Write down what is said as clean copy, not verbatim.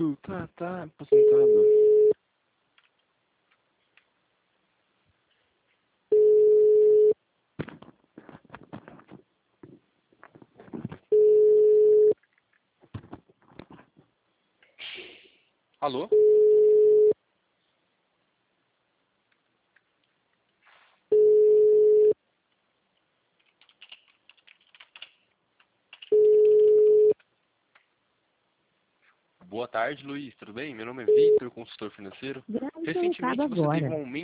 isso? Tá aposentado. Alô? Boa tarde, Luiz. Tudo bem? Meu nome é Victor, consultor financeiro. Grave seu recado Recentemente você teve agora. um aumento